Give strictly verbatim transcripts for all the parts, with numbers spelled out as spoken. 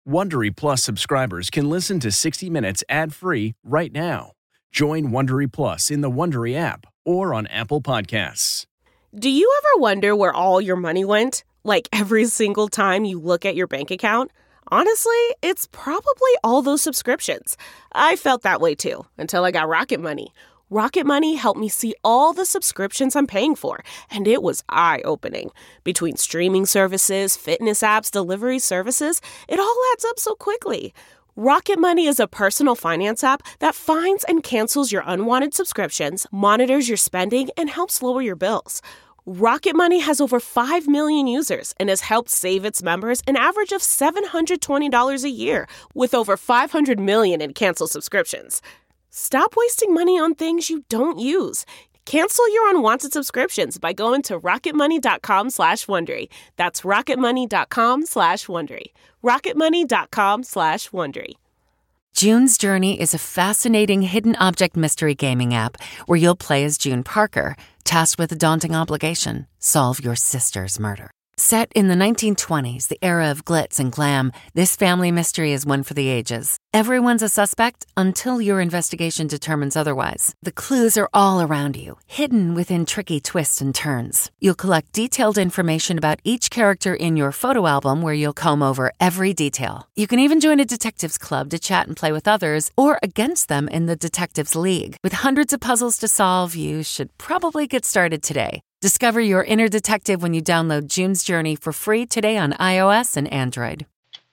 Wondery Plus subscribers can listen to sixty minutes ad-free right now. Join Wondery Plus in the Wondery app or on Apple Podcasts. Do you ever wonder where all your money went? Like every single time you look at your bank account? Honestly, it's probably all those subscriptions. I felt that way too, until I got Rocket Money. Rocket Money helped me see all the subscriptions I'm paying for, and it was eye-opening. Between streaming services, fitness apps, delivery services, it all adds up so quickly. Rocket Money is a personal finance app that finds and cancels your unwanted subscriptions, monitors your spending, and helps lower your bills. Rocket Money has over five million users and has helped save its members an average of seven hundred twenty dollars a year, with over five hundred million in canceled subscriptions. Stop wasting money on things you don't use. Cancel your unwanted subscriptions by going to rocketmoney.com slash Wondery. That's rocketmoney.com slash Wondery. rocketmoney.com slash Wondery. June's Journey is a fascinating hidden object mystery gaming app where you'll play as June Parker, tasked with a daunting obligation: solve your sister's murder. Set in the nineteen twenties, the era of glitz and glam, this family mystery is one for the ages. Everyone's a suspect until your investigation determines otherwise. The clues are all around you, hidden within tricky twists and turns. You'll collect detailed information about each character in your photo album, where you'll comb over every detail. You can even join a detectives club to chat and play with others, or against them in the Detectives League. With hundreds of puzzles to solve, you should probably get started today. Discover your inner detective when you download June's Journey for free today on iOS and Android.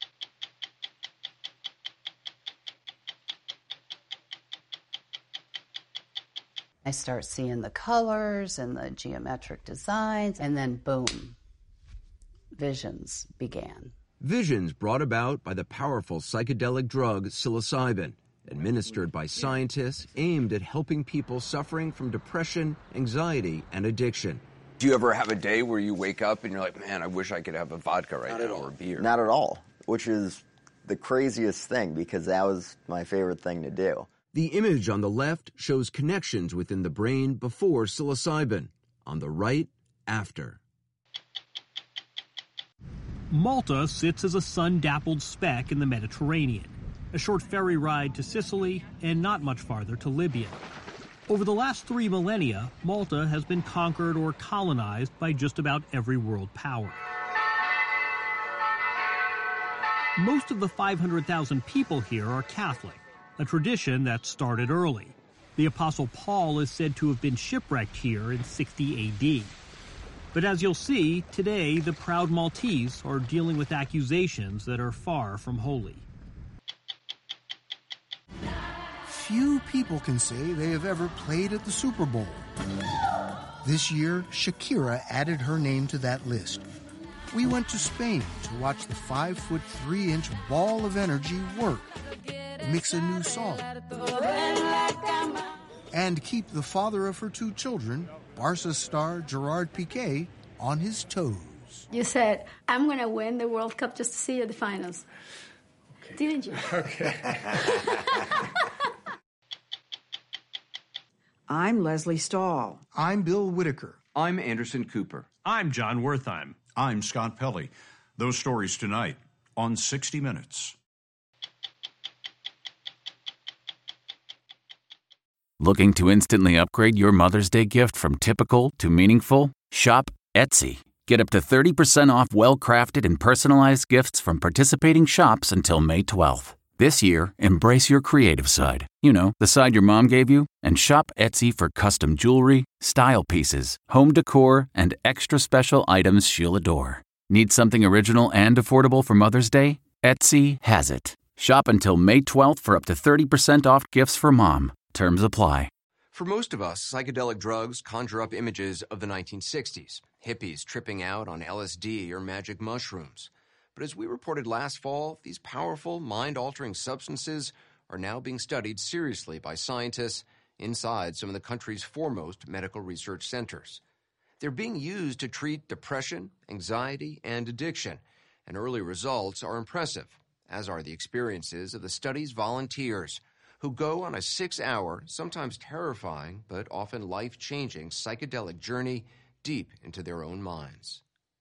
I start seeing the colors and the geometric designs, and then boom, visions began. Visions brought about by the powerful psychedelic drug psilocybin, administered by scientists aimed at helping people suffering from depression, anxiety, and addiction. Do you ever have a day where you wake up and you're like, man, I wish I could have a vodka right Not now at all. or a beer? Not at all, which is the craziest thing because that was my favorite thing to do. The image on the left shows connections within the brain before psilocybin. On the right, after. Malta sits as a sun-dappled speck in the Mediterranean. A short ferry ride to Sicily, and not much farther to Libya. Over the last three millennia, Malta has been conquered or colonized by just about every world power. Most of the five hundred thousand people here are Catholic, a tradition that started early. The Apostle Paul is said to have been shipwrecked here in sixty A D. But as you'll see, today the proud Maltese are dealing with accusations that are far from holy. Few people can say they have ever played at the Super Bowl. This year, Shakira added her name to that list. We went to Spain to watch the five foot three inch ball of energy work, mix a new song, and keep the father of her two children, Barca star Gerard Piqué, on his toes. You said, I'm going to win the World Cup just to see you at the finals. Okay. Didn't you? Okay. I'm Leslie Stahl. I'm Bill Whitaker. I'm Anderson Cooper. I'm John Wertheim. I'm Scott Pelley. Those stories tonight on sixty minutes. Looking to instantly upgrade your Mother's Day gift from typical to meaningful? Shop Etsy. Get up to thirty percent off well-crafted and personalized gifts from participating shops until May twelfth. This year, embrace your creative side. You know, the side your mom gave you. And shop Etsy for custom jewelry, style pieces, home decor, and extra special items she'll adore. Need something original and affordable for Mother's Day? Etsy has it. Shop until May twelfth for up to thirty percent off gifts for mom. Terms apply. For most of us, psychedelic drugs conjure up images of the nineteen sixties, hippies tripping out on L S D or magic mushrooms. But as we reported last fall, these powerful, mind-altering substances are now being studied seriously by scientists inside some of the country's foremost medical research centers. They're being used to treat depression, anxiety, and addiction, and early results are impressive, as are the experiences of the study's volunteers, who go on a six-hour, sometimes terrifying, but often life-changing psychedelic journey deep into their own minds.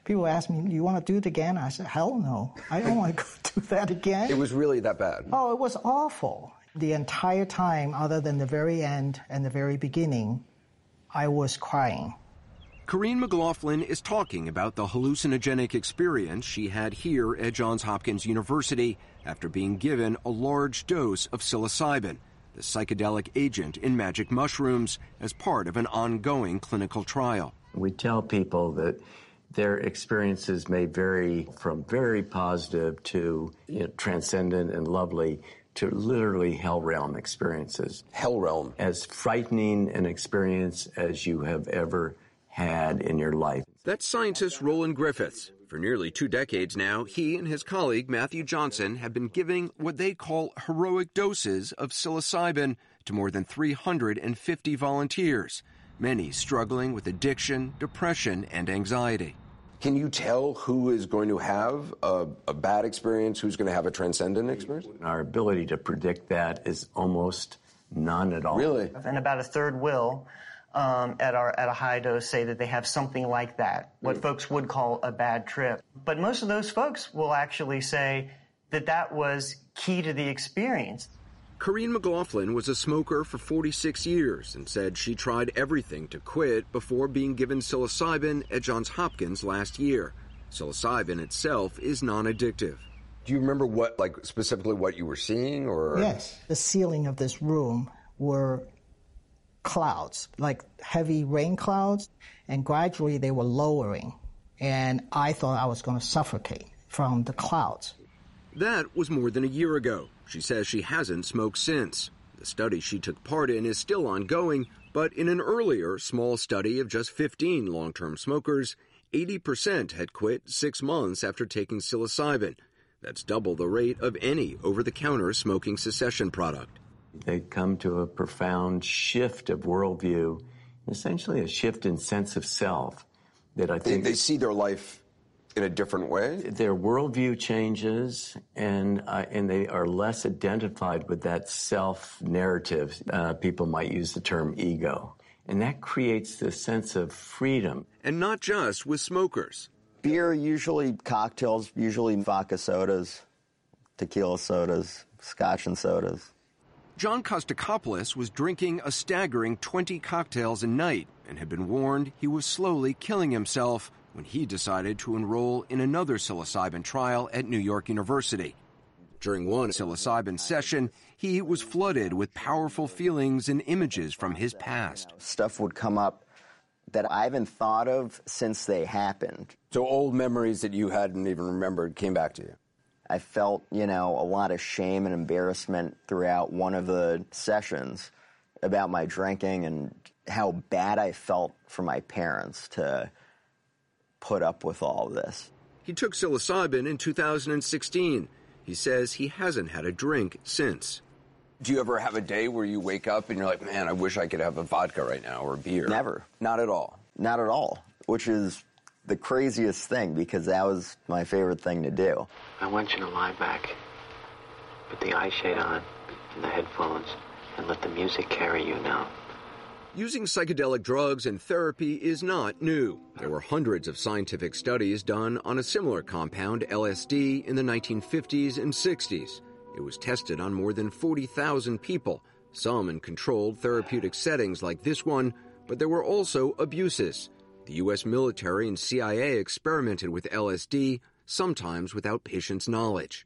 People ask me, do you want to do it again? I said, hell no. I don't want to go do that again. It was really that bad? Oh, it was awful. The entire time, other than the very end and the very beginning, I was crying. Corinne McLaughlin is talking about the hallucinogenic experience she had here at Johns Hopkins University after being given a large dose of psilocybin, the psychedelic agent in magic mushrooms, as part of an ongoing clinical trial. We tell people that their experiences may vary from very positive to, you know, transcendent and lovely to literally hell realm experiences. Hell realm. As frightening an experience as you have ever had in your life. That's scientist Roland Griffiths. For nearly two decades now, he and his colleague Matthew Johnson have been giving what they call heroic doses of psilocybin to more than three hundred fifty volunteers, many struggling with addiction, depression, and anxiety. Can you tell who is going to have a, a bad experience, who's going to have a transcendent experience? Our ability to predict that is almost none at all. Really? And about a third will, um, at our at a high dose, say that they have something like that, what mm. folks would call a bad trip. But most of those folks will actually say that that was key to the experience. Corinne McLaughlin was a smoker for forty-six years and said she tried everything to quit before being given psilocybin at Johns Hopkins last year. Psilocybin itself is non-addictive. Do you remember what, like, specifically what you were seeing, or? Yes. The ceiling of this room were clouds, like heavy rain clouds, and gradually they were lowering. And I thought I was going to suffocate from the clouds. That was more than a year ago. She says she hasn't smoked since. The study she took part in is still ongoing, but in an earlier small study of just fifteen long-term smokers, eighty percent had quit six months after taking psilocybin. That's double the rate of any over-the-counter smoking cessation product. They come to a profound shift of worldview, essentially a shift in sense of self that I think... They, they see their life in a different way? Their worldview changes, and uh, and they are less identified with that self-narrative. Uh, people might use the term ego. And that creates this sense of freedom. And not just with smokers. Beer, usually cocktails, usually vodka sodas, tequila sodas, scotch and sodas. John Kostakopoulos was drinking a staggering twenty cocktails a night and had been warned he was slowly killing himself when he decided to enroll in another psilocybin trial at New York University. During one psilocybin session, he was flooded with powerful feelings and images from his past. Stuff would come up that I haven't thought of since they happened. So old memories that you hadn't even remembered came back to you? I felt, you know, a lot of shame and embarrassment throughout one of the sessions about my drinking and how bad I felt for my parents to put up with all of this. He took psilocybin in two thousand sixteen. He says he hasn't had a drink since. Do you ever have a day where you wake up and you're like, man, I wish I could have a vodka right now or a beer? Never. Not at all? Not at all, which is the craziest thing because that was my favorite thing to do. I want you to lie back, put the eye shade on and the headphones, and let the music carry you now. Using psychedelic drugs and therapy is not new. There were hundreds of scientific studies done on a similar compound, L S D, in the nineteen fifties and sixties. It was tested on more than forty thousand people, some in controlled therapeutic settings like this one, but there were also abuses. The U S military and C I A experimented with L S D, sometimes without patients' knowledge.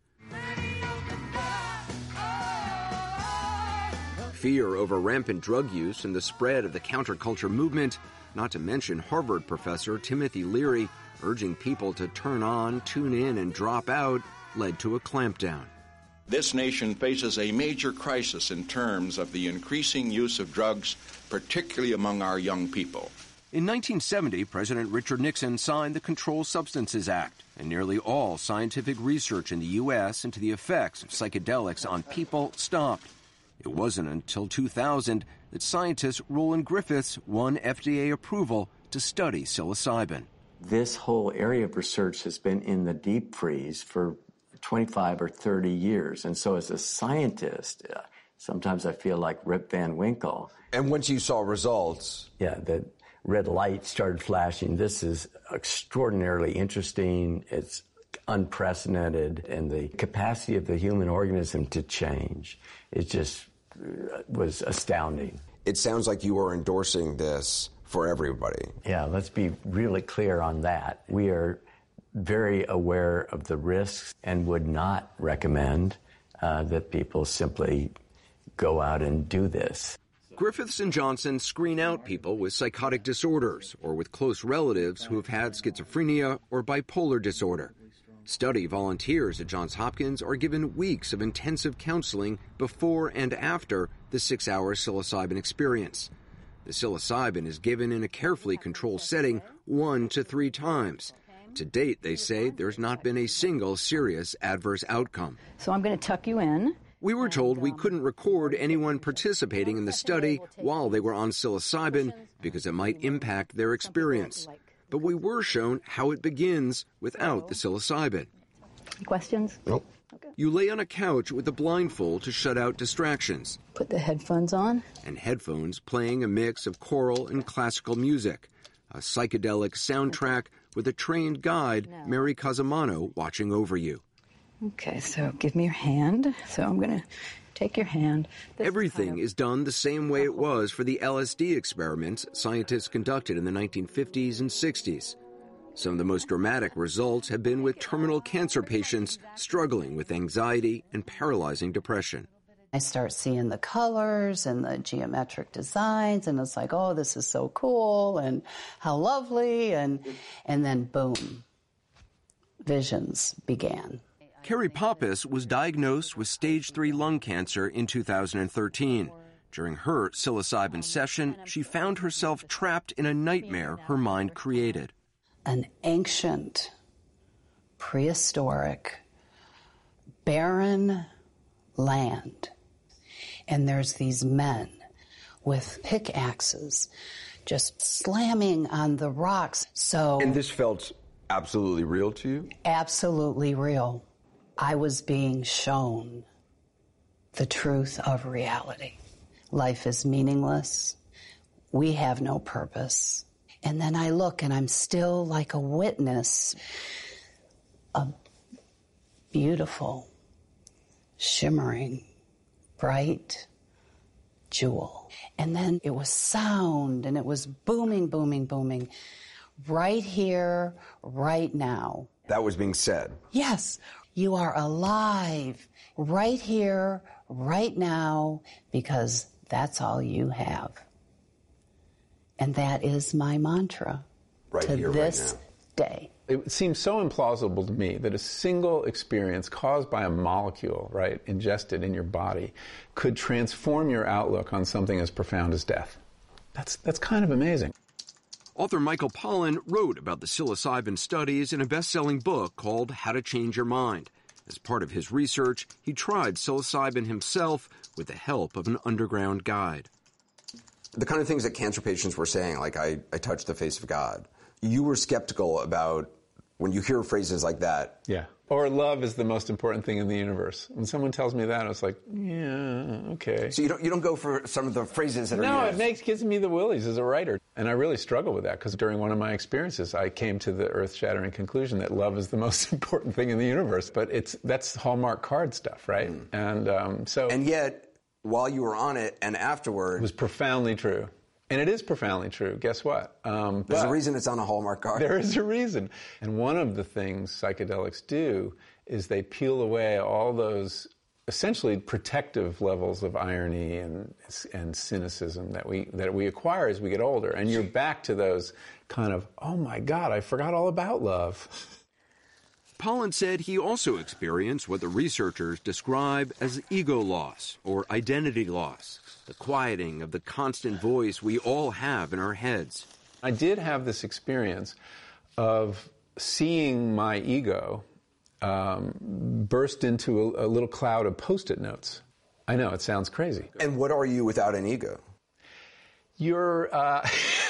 Fear over rampant drug use and the spread of the counterculture movement, not to mention Harvard professor Timothy Leary urging people to turn on, tune in, and drop out, led to a clampdown. This nation faces a major crisis in terms of the increasing use of drugs, particularly among our young people. In nineteen seventy, President Richard Nixon signed the Controlled Substances Act, and nearly all scientific research in the U S into the effects of psychedelics on people stopped. It wasn't until two thousand that scientist Roland Griffiths won F D A approval to study psilocybin. This whole area of research has been in the deep freeze for twenty-five or thirty years. And so as a scientist, uh, sometimes I feel like Rip Van Winkle. And once you saw results? Yeah, that red light started flashing. This is extraordinarily interesting. It's unprecedented, and the capacity of the human organism to change, it just was astounding. It sounds like you are endorsing this for everybody. Yeah, let's be really clear on that. We are very aware of the risks and would not recommend uh, that people simply go out and do this. Griffiths and Johnson screen out people with psychotic disorders or with close relatives who have had schizophrenia or bipolar disorder. Study volunteers at Johns Hopkins are given weeks of intensive counseling before and after the six-hour psilocybin experience. The psilocybin is given in a carefully controlled setting one to three times. To date, they say, there's not been a single serious adverse outcome. So I'm going to tuck you in. We were told we couldn't record anyone participating in the study while they were on psilocybin because it might impact their experience. But we were shown how it begins without the psilocybin. Questions? Nope. Okay. You lay on a couch with a blindfold to shut out distractions. Put the headphones on. And headphones playing a mix of choral and classical music. A psychedelic soundtrack with a trained guide, Mary Casamano, watching over you. Okay, so give me your hand. So I'm going to take your hand. This Everything is, kind of... is done the same way it was for the L S D experiments scientists conducted in the nineteen fifties and sixties. Some of the most dramatic results have been with terminal cancer patients struggling with anxiety and paralyzing depression. I start seeing the colors and the geometric designs, and it's like, oh, this is so cool, and how lovely, and and then boom, visions began. Carrie Pappas was diagnosed with stage three lung cancer in two thousand thirteen. During her psilocybin session, she found herself trapped in a nightmare her mind created. An ancient, prehistoric, barren land. And there's these men with pickaxes just slamming on the rocks. So, and this felt absolutely real to you? Absolutely real. I was being shown the truth of reality. Life is meaningless. We have no purpose. And then I look and I'm still like a witness. A beautiful, shimmering, bright jewel. And then it was sound, and it was booming, booming, booming. Right here, right now. That was being said. Yes. You are alive right here, right now, because that's all you have. And that is my mantra right to here, this right day. It seems so implausible to me that a single experience caused by a molecule, right, ingested in your body, could transform your outlook on something as profound as death. That's, that's kind of amazing. Author Michael Pollan wrote about the psilocybin studies in a best-selling book called How to Change Your Mind. As part of his research, he tried psilocybin himself with the help of an underground guide. The kind of things that cancer patients were saying, like, I, I touched the face of God, you were skeptical about when you hear phrases like that. Yeah. Or love is the most important thing in the universe. When someone tells me that, I was like, yeah, okay. So you don't you don't go for some of the phrases that no, are No, used. it makes gives me the willies as a writer. And I really struggle with that because during one of my experiences, I came to the earth-shattering conclusion that love is the most important thing in the universe. But it's that's Hallmark card stuff, right? Mm. And um, so... And yet, while you were on it and afterward... It was profoundly true. And it is profoundly true. Guess what? Um, There's a reason it's on a Hallmark card. There is a reason. And one of the things psychedelics do is they peel away all those essentially protective levels of irony and and cynicism that we that we acquire as we get older. And you're back to those kind of, oh my God, I forgot all about love. Pollan said he also experienced what the researchers describe as ego loss or identity loss. The quieting of the constant voice we all have in our heads. I did have this experience of seeing my ego um, burst into a, a little cloud of Post-it notes. I know, it sounds crazy. And what are you without an ego? You're, uh,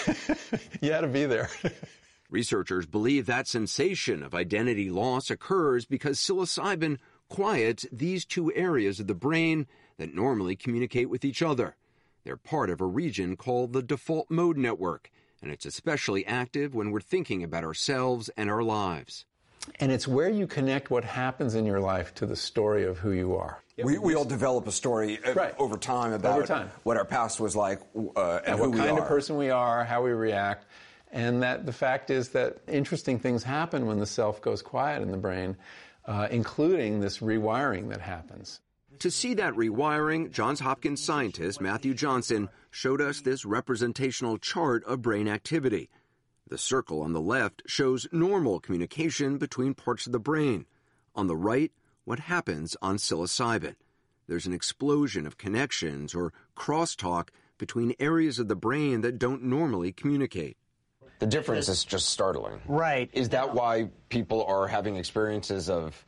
you had to be there. Researchers believe that sensation of identity loss occurs because psilocybin quiets these two areas of the brain that normally communicate with each other. They're part of a region called the default mode network, and it's especially active when we're thinking about ourselves and our lives. And it's where you connect what happens in your life to the story of who you are. We, we all develop a story right. over time about over time. what our past was like uh, and, and who what kind we are. of person we are, how we react. And that the fact is that interesting things happen when the self goes quiet in the brain, uh, including this rewiring that happens. To see that rewiring, Johns Hopkins scientist Matthew Johnson showed us this representational chart of brain activity. The circle on the left shows normal communication between parts of the brain. On the right, what happens on psilocybin. There's an explosion of connections or crosstalk between areas of the brain that don't normally communicate. The difference is just startling. Right. Is that why people are having experiences of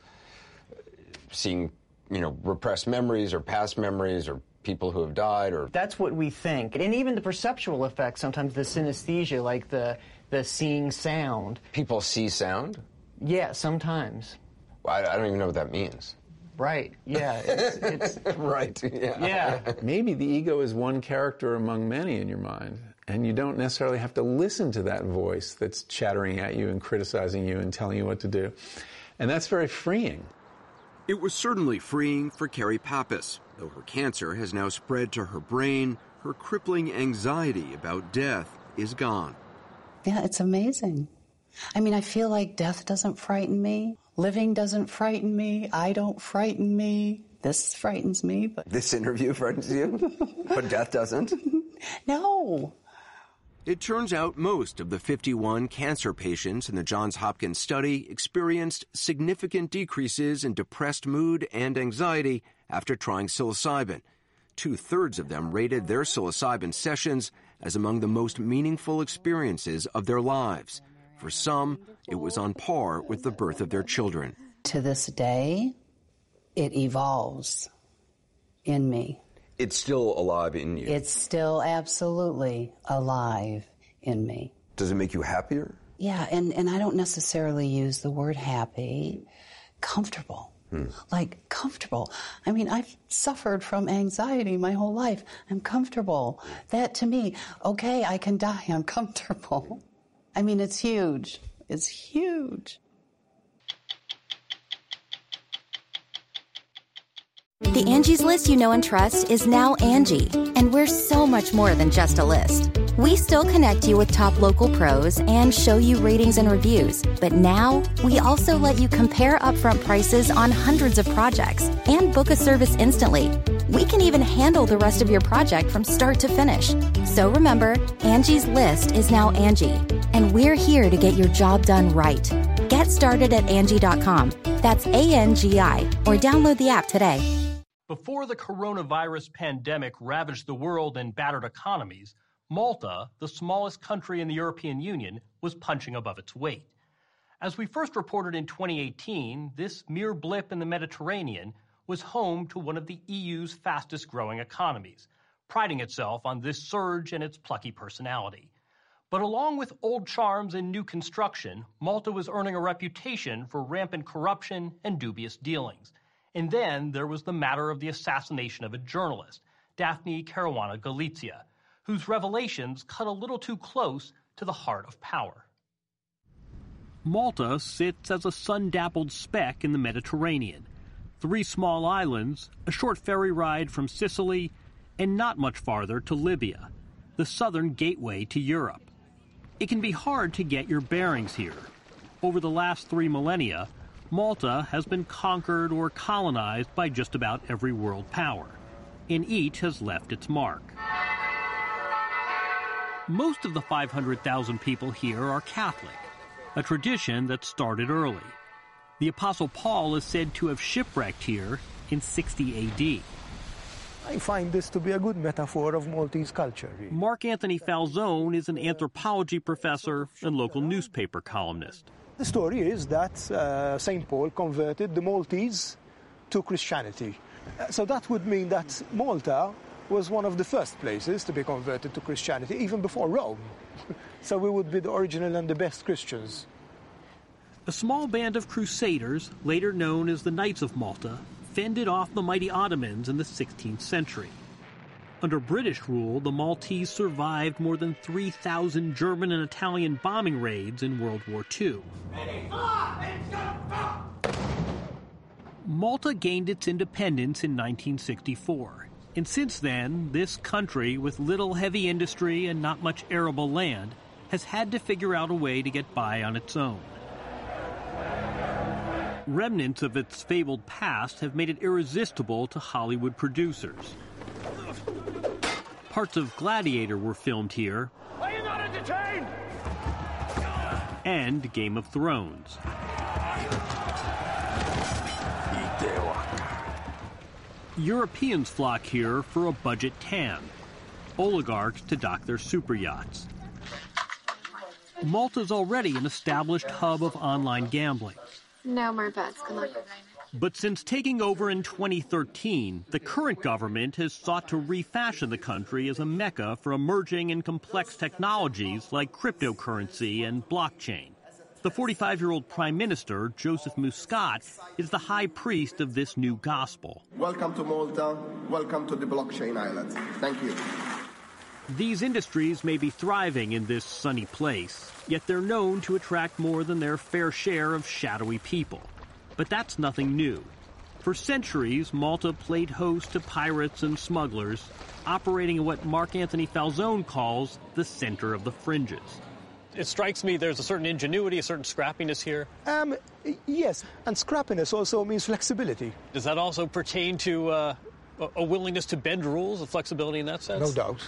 seeing, you know, repressed memories or past memories or people who have died? Or That's what we think. And even the perceptual effects, sometimes the synesthesia, like the, the seeing sound. People see sound? Yeah, sometimes. I, I don't even know what that means. Right, yeah. It's, it's right, yeah. Yeah. Maybe the ego is one character among many in your mind, and you don't necessarily have to listen to that voice that's chattering at you and criticizing you and telling you what to do. And that's very freeing. It was certainly freeing for Carrie Pappas. Though her cancer has now spread to her brain, her crippling anxiety about death is gone. Yeah, it's amazing. I mean, I feel like death doesn't frighten me. Living doesn't frighten me. I don't frighten me. This frightens me, but... This interview frightens you, but death doesn't? No. It turns out most of the fifty-one cancer patients in the Johns Hopkins study experienced significant decreases in depressed mood and anxiety after trying psilocybin. Two-thirds of them rated their psilocybin sessions as among the most meaningful experiences of their lives. For some, it was on par with the birth of their children. To this day, it evolves in me. It's still alive in you. It's still absolutely alive in me. Does it make you happier? Yeah, and, and I don't necessarily use the word happy. Comfortable. Hmm. Like, comfortable. I mean, I've suffered from anxiety my whole life. I'm comfortable. That, to me, okay, I can die. I'm comfortable. I mean, it's huge. It's huge. The Angie's List you know and trust is now Angie, and we're so much more than just a list. We still connect you with top local pros and show you ratings and reviews, but now we also let you compare upfront prices on hundreds of projects and book a service instantly. We can even handle the rest of your project from start to finish. So remember, Angie's List is now Angie, and we're here to get your job done right. Get started at Angie dot com. That's A N G I, or download the app today. Before the coronavirus pandemic ravaged the world and battered economies, Malta, the smallest country in the European Union, was punching above its weight. As we first reported in twenty eighteen, this mere blip in the Mediterranean was home to one of the E U's fastest-growing economies, priding itself on this surge and its plucky personality. But along with old charms and new construction, Malta was earning a reputation for rampant corruption and dubious dealings. And then there was the matter of the assassination of a journalist, Daphne Caruana Galizia, whose revelations cut a little too close to the heart of power. Malta sits as a sun-dappled speck in the Mediterranean. Three small islands, a short ferry ride from Sicily, and not much farther to Libya, the southern gateway to Europe. It can be hard to get your bearings here. Over the last three millennia, Malta has been conquered or colonized by just about every world power, and each has left its mark. Most of the five hundred thousand people here are Catholic, a tradition that started early. The Apostle Paul is said to have shipwrecked here in sixty A D. I find this to be a good metaphor of Maltese culture. Really. Mark Anthony Falzone is an anthropology professor and local newspaper columnist. The story is that uh, Saint Paul converted the Maltese to Christianity. Uh, so that would mean that Malta was one of the first places to be converted to Christianity, even before Rome. So we would be the original and the best Christians. A small band of crusaders, later known as the Knights of Malta, fended off the mighty Ottomans in the sixteenth century. Under British rule, the Maltese survived more than three thousand German and Italian bombing raids in World War Two. Malta gained its independence in nineteen sixty-four, and since then, this country with little heavy industry and not much arable land has had to figure out a way to get by on its own. Remnants of its fabled past have made it irresistible to Hollywood producers. Parts of Gladiator were filmed here. Are you not entertained? And Game of Thrones. Europeans flock here for a budget tan. Oligarchs to dock their super yachts. Malta's already an established hub of online gambling. No more bets. Good luck. But since taking over in twenty thirteen, the current government has sought to refashion the country as a mecca for emerging and complex technologies like cryptocurrency and blockchain. The forty-five-year-old Prime Minister, Joseph Muscat, is the high priest of this new gospel. Welcome to Malta. Welcome to the blockchain island. Thank you. These industries may be thriving in this sunny place, yet they're known to attract more than their fair share of shadowy people. But that's nothing new. For centuries, Malta played host to pirates and smugglers, operating in what Mark Anthony Falzone calls the center of the fringes. It strikes me there's a certain ingenuity, a certain scrappiness here. Um, yes, and scrappiness also means flexibility. Does that also pertain to uh, a willingness to bend rules, a flexibility in that sense? No doubt.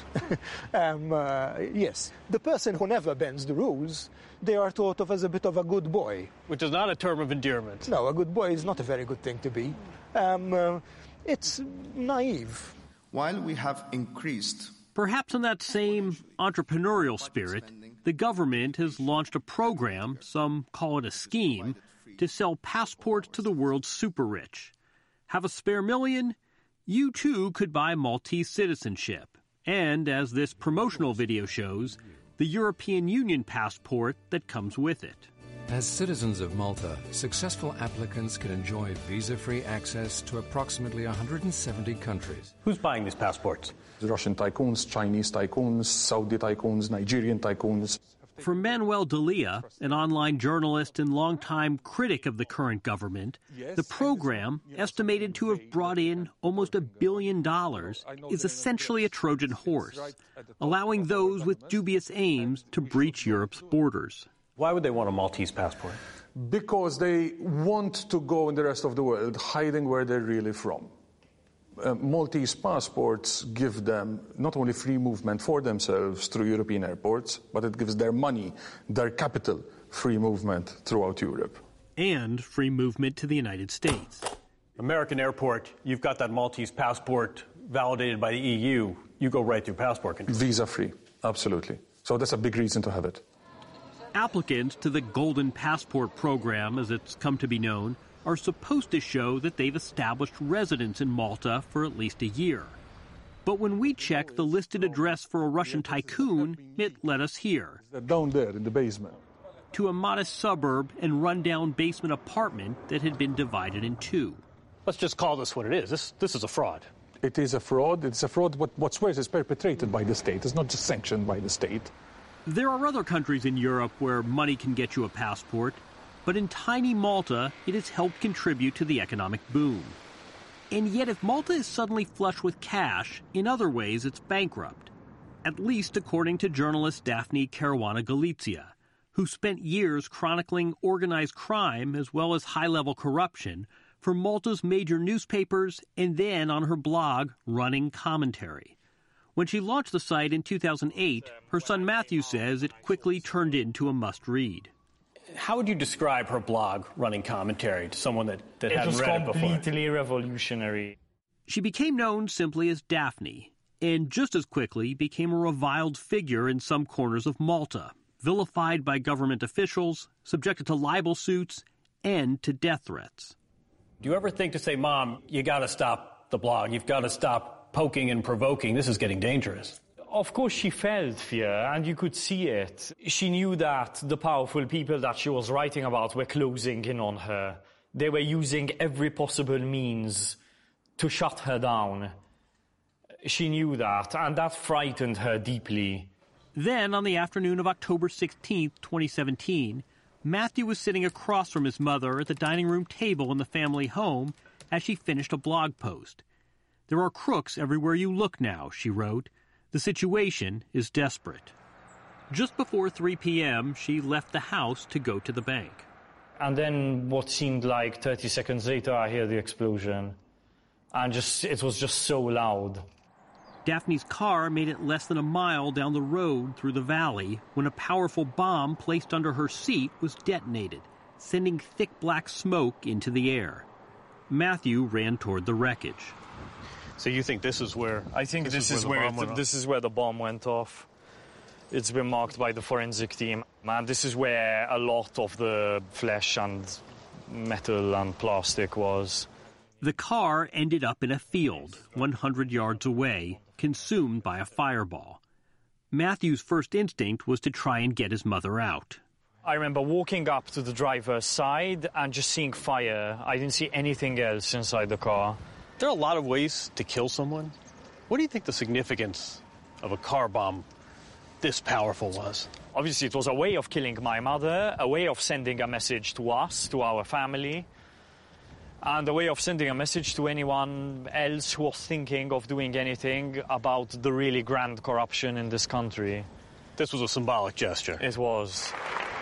um, uh, yes. The person who never bends the rules, they are thought of as a bit of a good boy. Which is not a term of endearment. No, a good boy is not a very good thing to be. Um, uh, it's naive. While we have increased... Perhaps in that same entrepreneurial spirit, the government has launched a program, some call it a scheme, to sell passports to the world's super-rich. Have a spare million? You too could buy Maltese citizenship. And, as this promotional video shows, the European Union passport that comes with it. As citizens of Malta, successful applicants can enjoy visa-free access to approximately one hundred seventy countries. Who's buying these passports? The Russian tycoons, Chinese tycoons, Saudi tycoons, Nigerian tycoons. For Manuel Delia, an online journalist and longtime critic of the current government, the program, estimated to have brought in almost a billion dollars, is essentially a Trojan horse, allowing those with dubious aims to breach Europe's borders. Why would they want a Maltese passport? Because they want to go in the rest of the world hiding where they're really from. Uh, Maltese passports give them not only free movement for themselves through European airports, but it gives their money, their capital, free movement throughout Europe. And free movement to the United States. American airport, you've got that Maltese passport validated by the E U. You go right through passport control. Visa-free, absolutely. So that's a big reason to have it. Applicants to the Golden Passport program, as it's come to be known, are supposed to show that they've established residence in Malta for at least a year. But when we checked the listed address for a Russian tycoon, it led us here. They're down there in the basement. To a modest suburb and rundown basement apartment that had been divided in two. Let's just call this what it is. This, this is a fraud. It is a fraud. It's a fraud. What, what's worse, it's perpetrated by the state. It's not just sanctioned by the state. There are other countries in Europe where money can get you a passport. But in tiny Malta, it has helped contribute to the economic boom. And yet if Malta is suddenly flush with cash, in other ways it's bankrupt. At least according to journalist Daphne Caruana Galizia, who spent years chronicling organized crime as well as high-level corruption for Malta's major newspapers and then on her blog, Running Commentary. When she launched the site in two thousand eight, her son Matthew says it quickly turned into a must-read. How would you describe her blog, Running Commentary, to someone that, that hadn't read it before? It was completely revolutionary. She became known simply as Daphne, and just as quickly became a reviled figure in some corners of Malta, vilified by government officials, subjected to libel suits, and to death threats. Do you ever think to say, Mom, you gotta stop the blog, you've gotta stop poking and provoking, this is getting dangerous? Of course she felt fear, and you could see it. She knew that the powerful people that she was writing about were closing in on her. They were using every possible means to shut her down. She knew that, and that frightened her deeply. Then, on the afternoon of October sixteenth, twenty seventeen, Matthew was sitting across from his mother at the dining room table in the family home as she finished a blog post. "There are crooks everywhere you look now," she wrote. "The situation is desperate." Just before three p.m., she left the house to go to the bank. And then what seemed like thirty seconds later, I hear the explosion. And just it was just so loud. Daphne's car made it less than a mile down the road through the valley when a powerful bomb placed under her seat was detonated, sending thick black smoke into the air. Matthew ran toward the wreckage. So you think this is where... I think this, this is, is where, where it, this is where the bomb went off. It's been marked by the forensic team. And this is where a lot of the flesh and metal and plastic was. The car ended up in a field one hundred yards away, consumed by a fireball. Matthew's first instinct was to try and get his mother out. I remember walking up to the driver's side and just seeing fire. I didn't see anything else inside the car. There are a lot of ways to kill someone. What do you think the significance of a car bomb this powerful was? Obviously, it was a way of killing my mother, a way of sending a message to us, to our family, and a way of sending a message to anyone else who was thinking of doing anything about the really grand corruption in this country. This was a symbolic gesture. It was.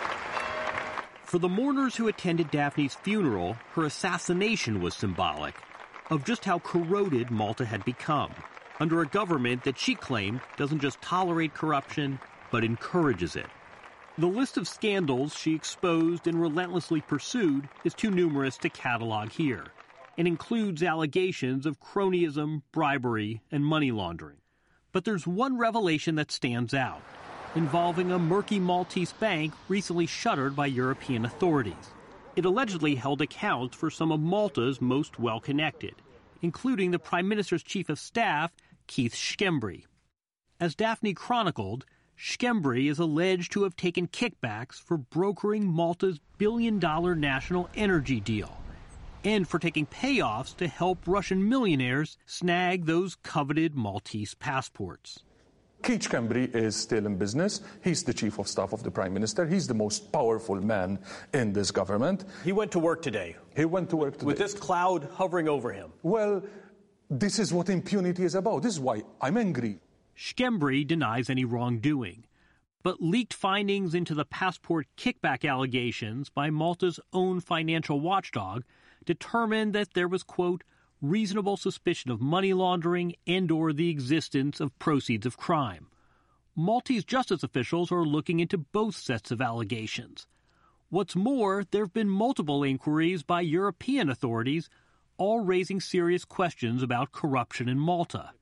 For the mourners who attended Daphne's funeral, her assassination was symbolic of just how corroded Malta had become, under a government that she claimed doesn't just tolerate corruption, but encourages it. The list of scandals she exposed and relentlessly pursued is too numerous to catalog here, and includes allegations of cronyism, bribery, and money laundering. But there's one revelation that stands out, involving a murky Maltese bank recently shuttered by European authorities. It allegedly held accounts for some of Malta's most well-connected, including the Prime Minister's Chief of Staff, Keith Schembri. As Daphne chronicled, Schembri is alleged to have taken kickbacks for brokering Malta's billion-dollar national energy deal, and for taking payoffs to help Russian millionaires snag those coveted Maltese passports. Keith Schembri is still in business. He's the Chief of Staff of the Prime Minister. He's the most powerful man in this government. He went to work today. He went to work today. With this cloud hovering over him. Well, this is what impunity is about. This is why I'm angry. Schembri denies any wrongdoing, but leaked findings into the passport kickback allegations by Malta's own financial watchdog determined that there was, quote, reasonable suspicion of money laundering and or the existence of proceeds of crime. Maltese justice officials are looking into both sets of allegations. What's more, there have been multiple inquiries by European authorities, all raising serious questions about corruption in Malta.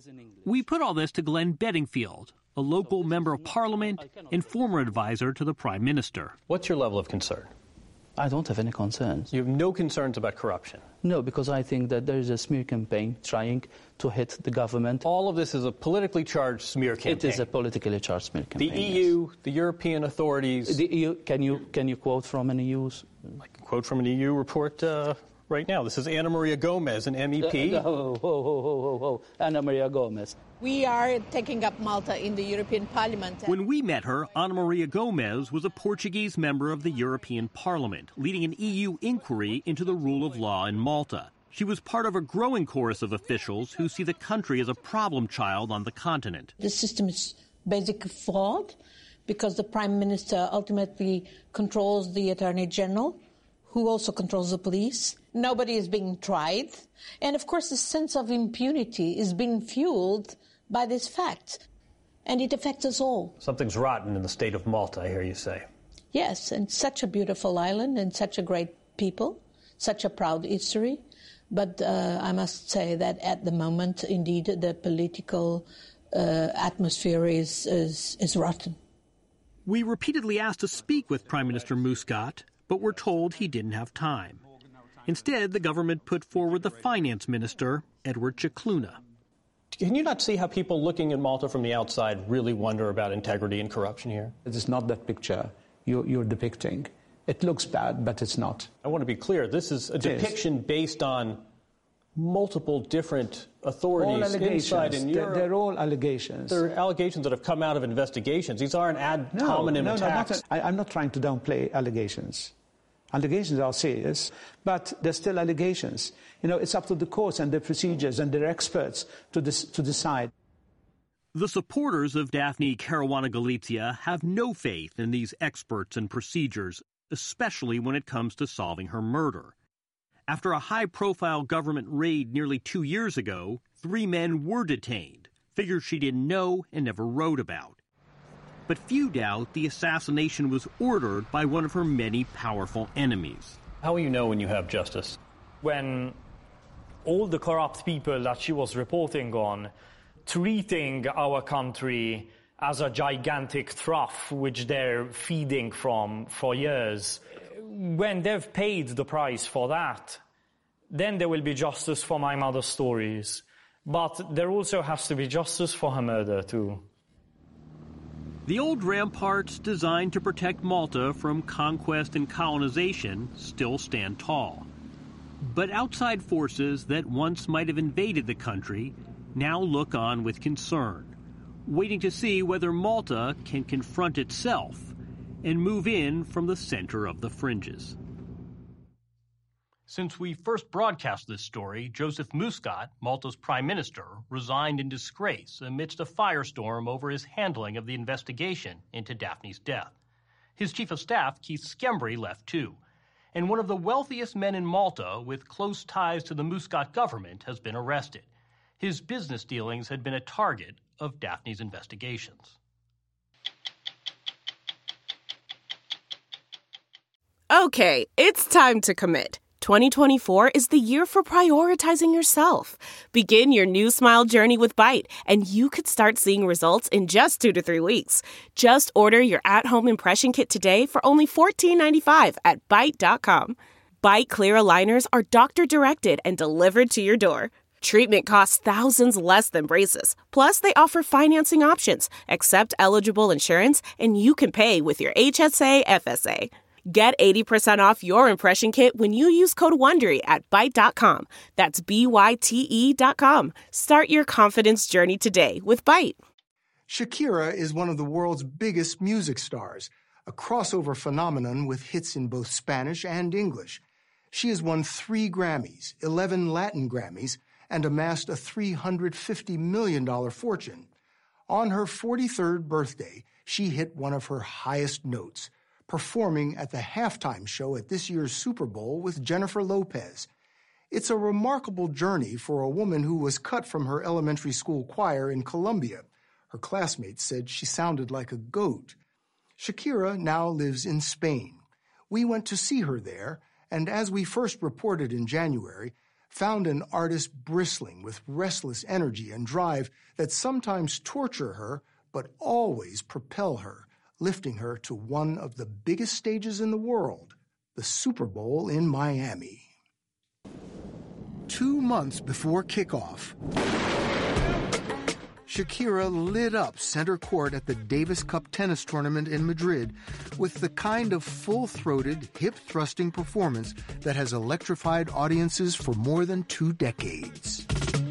We put all this to Glenn Bedingfield, a local member of parliament and former advisor to the Prime Minister. What's your level of concern? I don't have any concerns. You have no concerns about corruption? No, because I think that there is a smear campaign trying to hit the government. All of this is a politically charged smear campaign. It is a politically charged smear campaign. The E U, yes. The European authorities... The E U, can you, can you quote from an E U's? I can quote from an E U report uh, right now. This is Ana Maria Gomez, an M E P. Uh, oh, oh, oh, oh, oh, Ana Maria Gomez. We are taking up Malta in the European Parliament. When we met her, Ana Maria Gomez was a Portuguese member of the European Parliament, leading an E U inquiry into the rule of law in Malta. She was part of a growing chorus of officials who see the country as a problem child on the continent. The system is basically flawed because the Prime Minister ultimately controls the Attorney General, who also controls the police. Nobody is being tried. And, of course, the sense of impunity is being fueled by this fact. And it affects us all. Something's rotten in the state of Malta, I hear you say. Yes, and such a beautiful island and such a great people, such a proud history. But uh, I must say that at the moment, indeed, the political uh, atmosphere is, is, is rotten. We repeatedly asked to speak with Prime Minister Muscat, but were told he didn't have time. Instead, the government put forward the finance minister, Edward Cicluna. Can you not see how people looking at Malta from the outside really wonder about integrity and corruption here? It is not that picture you're, you're depicting. It looks bad, but it's not. I want to be clear. This is a depiction based on multiple different authorities inside in they're, Europe. they're all allegations. They're allegations that have come out of investigations. These aren't ad no, hominem no, attacks. No, not a, I, I'm not trying to downplay allegations. Allegations are serious, but they're still allegations. You know, it's up to the courts and their procedures and their experts to, dis- to decide. The supporters of Daphne Caruana Galizia have no faith in these experts and procedures, especially when it comes to solving her murder. After a high-profile government raid nearly two years ago, three men were detained, figures she didn't know and never wrote about. But few doubt the assassination was ordered by one of her many powerful enemies. How will you know when you have justice? When all the corrupt people that she was reporting on, treating our country as a gigantic trough which they're feeding from for years, when they've paid the price for that, then there will be justice for my mother's stories. But there also has to be justice for her murder, too. The old ramparts designed to protect Malta from conquest and colonization still stand tall. But outside forces that once might have invaded the country now look on with concern, waiting to see whether Malta can confront itself and move in from the center of the fringes. Since we first broadcast this story, Joseph Muscat, Malta's prime minister, resigned in disgrace amidst a firestorm over his handling of the investigation into Daphne's death. His chief of staff, Keith Schembri, left too. And one of the wealthiest men in Malta with close ties to the Muscat government has been arrested. His business dealings had been a target of Daphne's investigations. Okay, it's time to commit. twenty twenty-four is the year for prioritizing yourself. Begin your new smile journey with Byte, and you could start seeing results in just two to three weeks. Just order your at-home impression kit today for only fourteen ninety-five at Byte dot com. Byte Clear aligners are doctor-directed and delivered to your door. Treatment costs thousands less than braces. Plus, they offer financing options, accept eligible insurance, and you can pay with your H S A F S A. Get eighty percent off your impression kit when you use code WONDERY at Byte dot com. That's B Y T E dot com. Start your confidence journey today with Byte. Shakira is one of the world's biggest music stars, a crossover phenomenon with hits in both Spanish and English. She has won three Grammys, eleven Latin Grammys, and amassed a three hundred fifty million dollars fortune. On her forty-third birthday, she hit one of her highest notes, performing at the halftime show at this year's Super Bowl with Jennifer Lopez. It's a remarkable journey for a woman who was cut from her elementary school choir in Colombia. Her classmates said she sounded like a goat. Shakira now lives in Spain. We went to see her there, and as we first reported in January, found an artist bristling with restless energy and drive that sometimes torture her, but always propel her, lifting her to one of the biggest stages in the world, the Super Bowl in Miami. Two months before kickoff, Shakira lit up center court at the Davis Cup tennis tournament in Madrid with the kind of full-throated, hip-thrusting performance that has electrified audiences for more than two decades.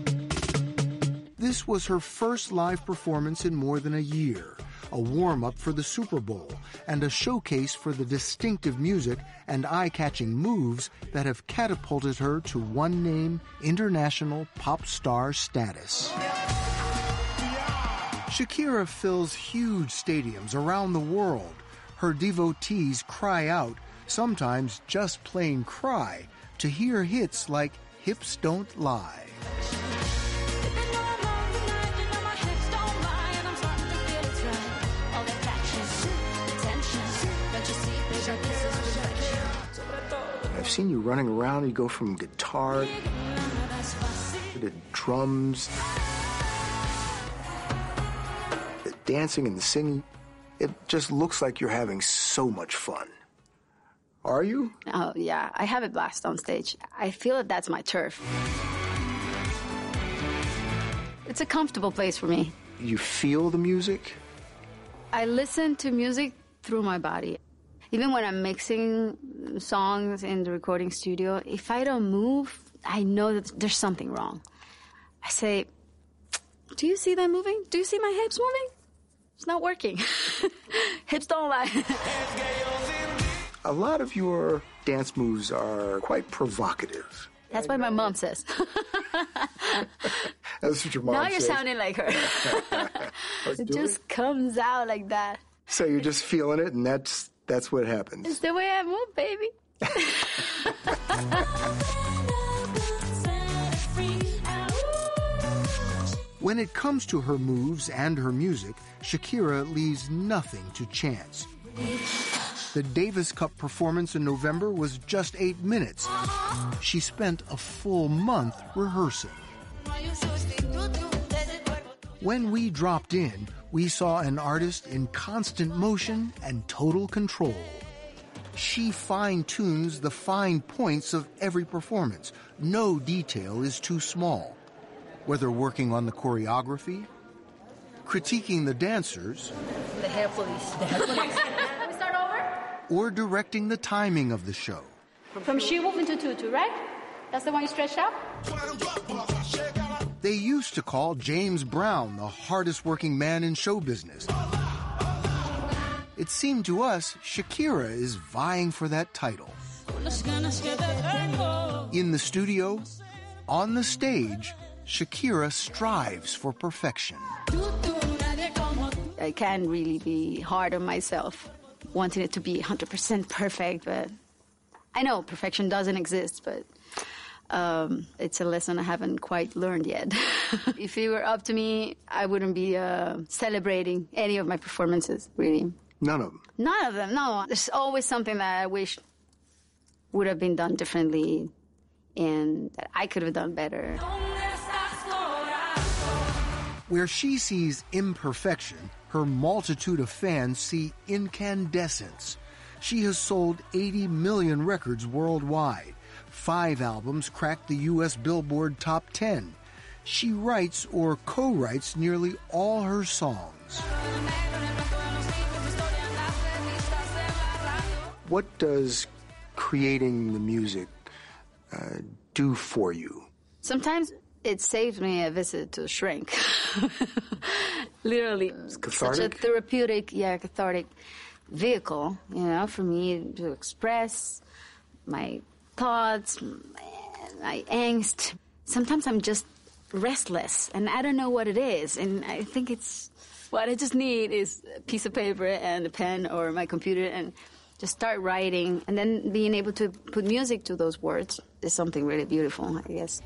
This was her first live performance in more than a year, a warm-up for the Super Bowl, and a showcase for the distinctive music and eye-catching moves that have catapulted her to one-name international pop star status. Shakira fills huge stadiums around the world. Her devotees cry out, sometimes just plain cry, to hear hits like Hips Don't Lie. I've seen you running around. You go from guitar to drums, the dancing and the singing. It just looks like you're having so much fun. Are you? Oh, yeah. I have a blast on stage. I feel that that's my turf. It's a comfortable place for me. You feel the music? I listen to music through my body. Even when I'm mixing songs in the recording studio, if I don't move, I know that there's something wrong. I say, do you see that moving? Do you see my hips moving? It's not working. Hips don't lie. A lot of your dance moves are quite provocative. That's what my mom says. That's what your mom now you're says. sounding like her. It just it. comes out like that. So you're just feeling it, and that's that's what happens. It's the way I move, baby. When it comes to her moves and her music, Shakira leaves nothing to chance. The Davis Cup performance in November was just eight minutes. She spent a full month rehearsing. When we dropped in, we saw an artist in constant motion and total control. She fine-tunes the fine points of every performance. No detail is too small. Whether working on the choreography, critiquing the dancers, the hair police. The hair police. Can we start over? Or directing the timing of the show. From she wolf into tutu, right? That's the one you stretched out? They used to call James Brown the hardest working man in show business. It seemed to us Shakira is vying for that title. In the studio, on the stage, Shakira strives for perfection. I can't really be hard on myself, wanting it to be one hundred percent perfect, but I know perfection doesn't exist, but um, it's a lesson I haven't quite learned yet. If it were up to me, I wouldn't be uh, celebrating any of my performances, really. None of them? None of them, no. There's always something that I wish would have been done differently and that I could have done better. Where she sees imperfection, her multitude of fans see incandescence. She has sold eighty million records worldwide. Five albums cracked the U S Billboard Top ten. She writes or co-writes nearly all her songs. What does creating the music uh, do for you? Sometimes it saves me a visit to a shrink. Literally. It's cathartic? Such a therapeutic, yeah, cathartic vehicle, you know, for me to express my thoughts, my angst. Sometimes I'm just restless, and I don't know what it is, and I think it's what I just need is a piece of paper and a pen or my computer and just start writing, and then being able to put music to those words is something really beautiful, I guess.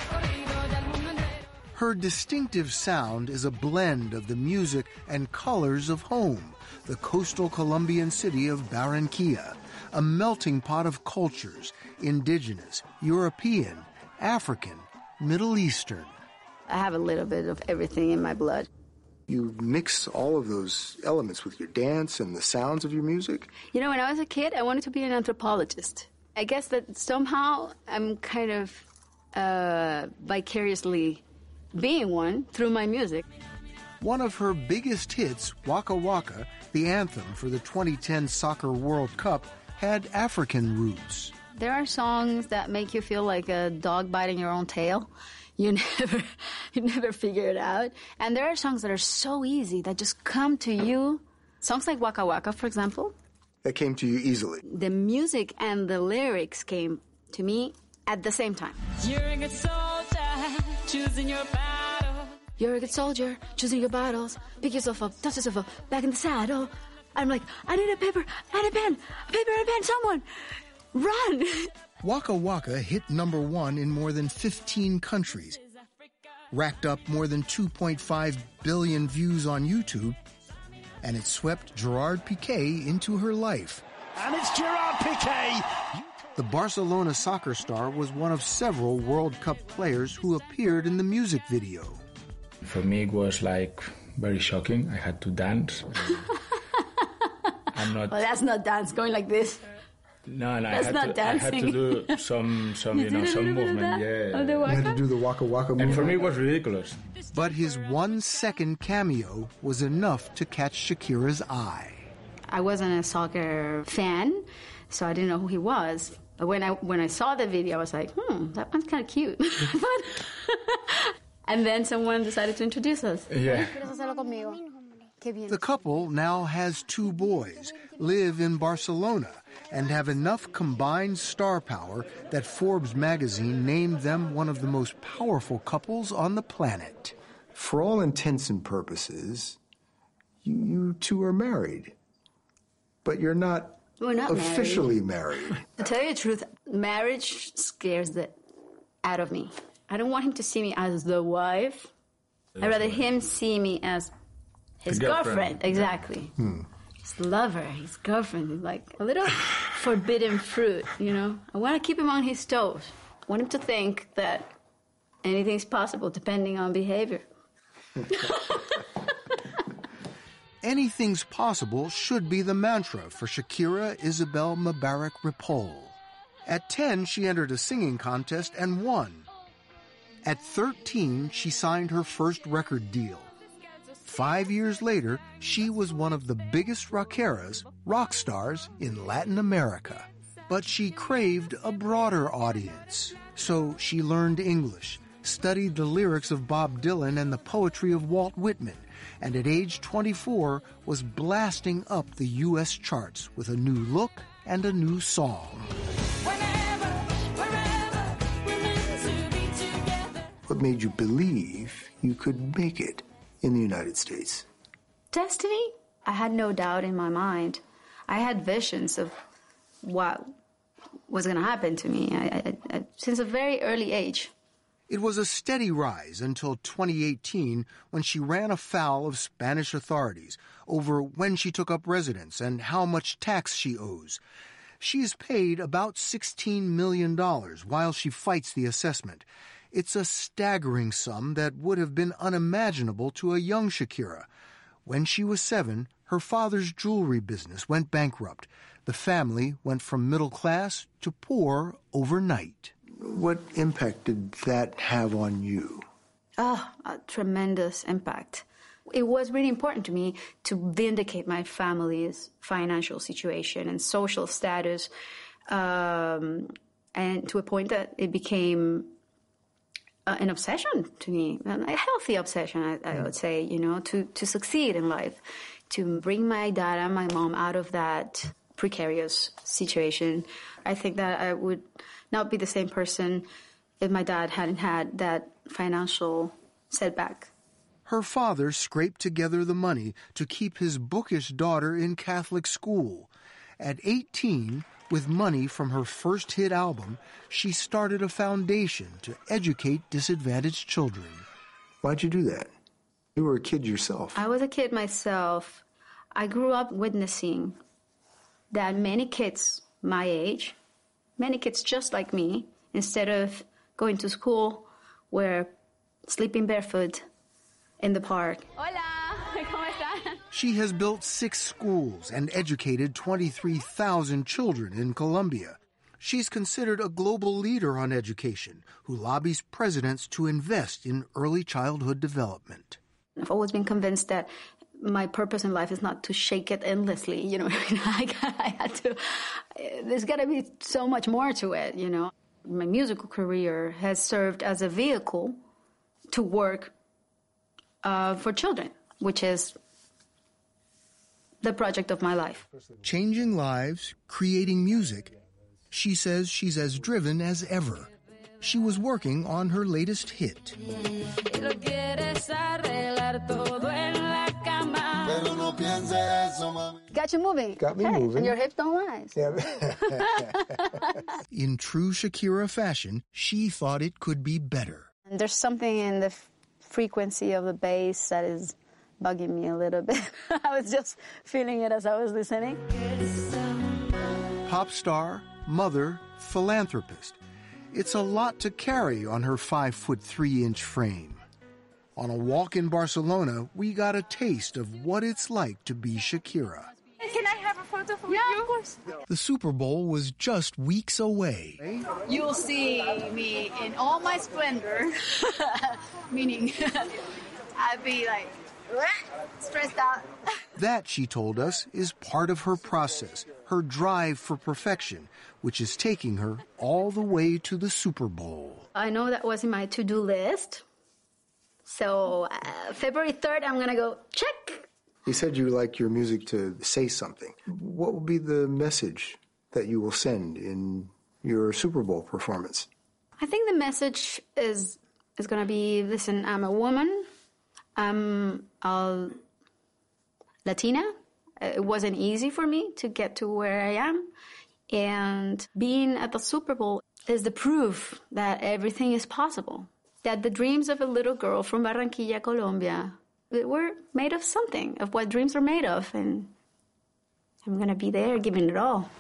Her distinctive sound is a blend of the music and colors of home, the coastal Colombian city of Barranquilla, a melting pot of cultures, indigenous, European, African, Middle Eastern. I have a little bit of everything in my blood. You mix all of those elements with your dance and the sounds of your music? You know, when I was a kid, I wanted to be an anthropologist. I guess that somehow I'm kind of uh, vicariously being one through my music. One of her biggest hits, Waka Waka, the anthem for the twenty ten Soccer World Cup, had African roots. There are songs that make you feel like a dog biting your own tail. You never, you never figure it out. And there are songs that are so easy that just come to you. Songs like Waka Waka, for example. That came to you easily. The music and the lyrics came to me at the same time. You're a good soldier, choosing your battle. You're a good soldier, choosing your battles. Pick yourself up, dust yourself up, back in the saddle. I'm like, I need a paper and a pen, a paper and a pen, someone, run. Waka Waka hit number one in more than fifteen countries, racked up more than two point five billion views on YouTube, and it swept Gerard Piqué into her life. And it's Gerard Piqué. The Barcelona soccer star was one of several World Cup players who appeared in the music video. For me, it was like very shocking. I had to dance. I'm not. Well, that's not dance, going like this. No, no, I That's had, not to, dancing. I had to do some, some You you know, did a some little bit of movement. that? Yeah, Of the You had to waka? do the Waka Waka movement. and for me, it was ridiculous. But his one-second cameo was enough to catch Shakira's eye. I wasn't a soccer fan, so I didn't know who he was. When I when I saw the video, I was like, hmm, that one's kind of cute. And then someone decided to introduce us. Yeah. The couple now has two boys, live in Barcelona, and have enough combined star power that Forbes magazine named them one of the most powerful couples on the planet. For all intents and purposes, you, you two are married. But you're not, We're not officially married. married. To tell you the truth, marriage scares the out of me. I don't want him to see me as the wife. I'd rather him see me as his girlfriend. girlfriend. Exactly. Hmm. His lover, his girlfriend, like a little forbidden fruit, you know? I want to keep him on his toes. I want him to think that anything's possible depending on behavior. Anything's possible should be the mantra for Shakira Isabel Mubarak Ripoll. At ten, she entered a singing contest and won. At thirteen, she signed her first record deal. Five years later, she was one of the biggest rockeras, rock stars, in Latin America. But she craved a broader audience. So she learned English, studied the lyrics of Bob Dylan and the poetry of Walt Whitman, and at age twenty-four was blasting up the U S charts with a new look and a new song. What made you believe you could make it in the United States? Destiny? I had no doubt in my mind. I had visions of what was going to happen to me I, I, I, since a very early age. It was a steady rise until twenty eighteen, when she ran afoul of Spanish authorities over when she took up residence and how much tax she owes. She is paid about sixteen million dollars while she fights the assessment. It's a staggering sum that would have been unimaginable to a young Shakira. When she was seven, her father's jewelry business went bankrupt. The family went from middle class to poor overnight. What impact did that have on you? Oh, a tremendous impact. It was really important to me to vindicate my family's financial situation and social status, um, and to a point that it became uh, an obsession to me, a healthy obsession, I, I would say, you know, to, to succeed in life, to bring my dad and my mom out of that precarious situation. I think that I would not be the same person if my dad hadn't had that financial setback. Her father scraped together the money to keep his bookish daughter in Catholic school. At eighteen, with money from her first hit album, she started a foundation to educate disadvantaged children. Why'd you do that? You were a kid yourself. I was a kid myself. I grew up witnessing that many kids my age, many kids just like me, instead of going to school, were sleeping barefoot in the park. Hola, ¿cómo están? She has built six schools and educated twenty-three thousand children in Colombia. She's considered a global leader on education who lobbies presidents to invest in early childhood development. I've always been convinced that my purpose in life is not to shake it endlessly, you know. I, I had to, there's got to be so much more to it, you know. My musical career has served as a vehicle to work uh, for children, which is the project of my life. Changing lives, creating music, she says she's as driven as ever. She was working on her latest hit. Got you moving. Got me hey, moving. And your hips don't lie. Yeah. In true Shakira fashion, she thought it could be better. And there's something in the f- frequency of the bass that is bugging me a little bit. I was just feeling it as I was listening. Pop star, mother, philanthropist. It's a lot to carry on her five foot three inch frame. On a walk in Barcelona, we got a taste of what it's like to be Shakira. Can I have a photo with yeah, you? Of course. The Super Bowl was just weeks away. You'll see me in all my splendor, meaning I'd be like stressed out. That, she told us, is part of her process, her drive for perfection, which is taking her all the way to the Super Bowl. I know that was in my to-do list. So uh, February third, I'm going to go check. You said you like your music to say something. What will be the message that you will send in your Super Bowl performance? I think the message is is going to be, listen, I'm a woman. I'm a Latina. It wasn't easy for me to get to where I am. And being at the Super Bowl is the proof that everything is possible. That the dreams of a little girl from Barranquilla, Colombia, were made of something, of what dreams are made of. And I'm going to be there giving it all.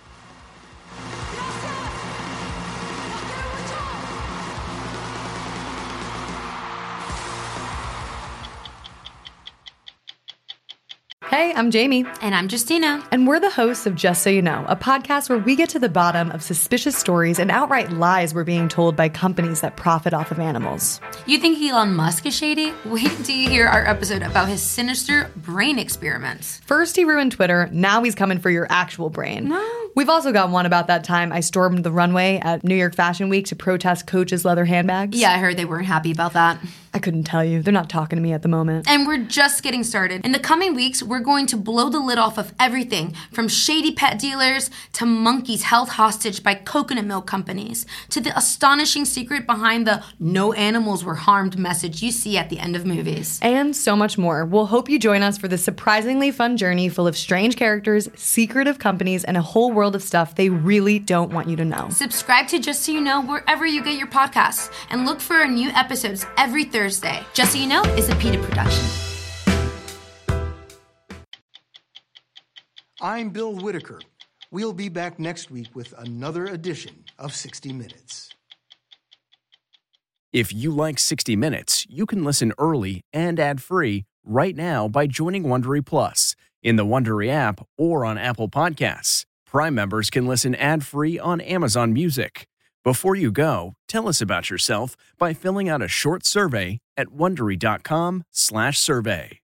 Hey, I'm Jamie. And I'm Justina. And we're the hosts of Just So You Know, a podcast where we get to the bottom of suspicious stories and outright lies we're being told by companies that profit off of animals. You think Elon Musk is shady? Wait till you hear our episode about his sinister brain experiments. First he ruined Twitter, now he's coming for your actual brain. No. We've also got one about that time I stormed the runway at New York Fashion Week to protest Coach's leather handbags. Yeah, I heard they weren't happy about that. I couldn't tell you. They're not talking to me at the moment. And we're just getting started. In the coming weeks, we're going to blow the lid off of everything from shady pet dealers to monkeys held hostage by coconut milk companies to the astonishing secret behind the no animals were harmed message you see at the end of movies. And so much more. We'll hope you join us for this surprisingly fun journey full of strange characters, secretive companies, and a whole world of stuff they really don't want you to know. Subscribe to Just So You Know wherever you get your podcasts and look for our new episodes every Thursday. Just So You Know is a PETA production. I'm Bill Whitaker. We'll be back next week with another edition of sixty minutes. If you like sixty minutes, you can listen early and ad-free right now by joining Wondery Plus in the Wondery app or on Apple Podcasts. Prime members can listen ad-free on Amazon Music. Before you go, tell us about yourself by filling out a short survey at Wondery dot com slash survey.